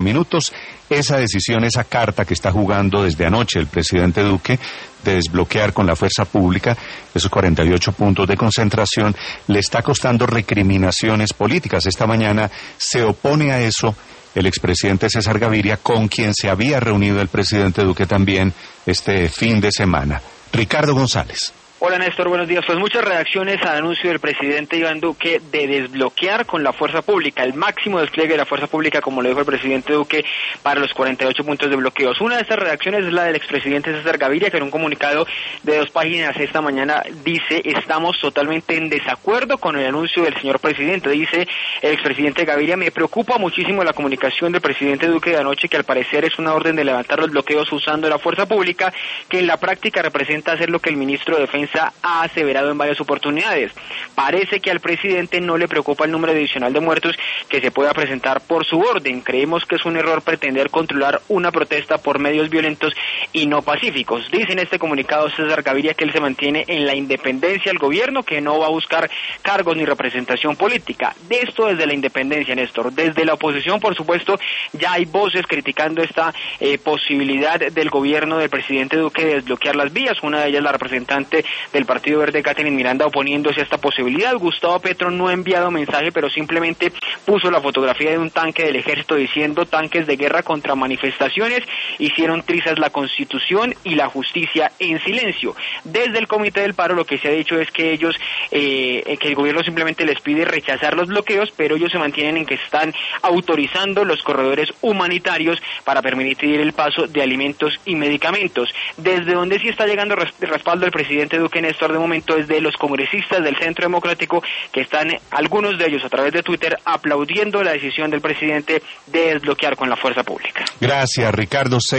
minutos. Esa decisión, esa carta que está jugando desde anoche el presidente Duque de desbloquear con la fuerza pública esos 48 puntos de concentración, le está costando recriminaciones políticas. Esta mañana se opone a eso el expresidente César Gaviria, con quien se había reunido el presidente Duque también este fin de semana. Ricardo González. Hola Néstor, buenos días. Pues muchas reacciones al anuncio del presidente Iván Duque de desbloquear con la fuerza pública, el máximo despliegue de la fuerza pública, como lo dijo el presidente Duque, para los 48 puntos de bloqueos. Una de estas reacciones es la del expresidente César Gaviria, que en un comunicado de 2 páginas esta mañana dice: estamos totalmente en desacuerdo con el anuncio del señor presidente. Dice el expresidente Gaviria: me preocupa muchísimo la comunicación del presidente Duque de anoche, que al parecer es una orden de levantar los bloqueos usando la fuerza pública, que en la práctica representa hacer lo que el ministro de Defensa ha aseverado en varias oportunidades. Parece que al presidente no le preocupa el número adicional de muertos que se pueda presentar por su orden. Creemos que es un error pretender controlar una protesta por medios violentos y no pacíficos. Dice en este comunicado César Gaviria que él se mantiene en la independencia del gobierno, que no va a buscar cargos ni representación política. De esto desde la independencia, Néstor. Desde la oposición, por supuesto, ya hay voces criticando esta posibilidad del gobierno del presidente Duque de desbloquear las vías. Una de ellas la representante del Partido Verde, Catherine Miranda, oponiéndose a esta posibilidad. Gustavo Petro no ha enviado mensaje, pero simplemente puso la fotografía de un tanque del ejército diciendo: tanques de guerra contra manifestaciones hicieron trizas la Constitución y la justicia en silencio. Desde el Comité del Paro lo que se ha dicho es que ellos, que el gobierno simplemente les pide rechazar los bloqueos, pero ellos se mantienen en que están autorizando los corredores humanitarios para permitir el paso de alimentos y medicamentos. Desde donde sí está llegando respaldo al presidente Duque, Néstor, de momento es de los congresistas del Centro Democrático, que están, algunos de ellos a través de Twitter, aplaudiendo la decisión del presidente de desbloquear con la fuerza pública. Gracias, Ricardo.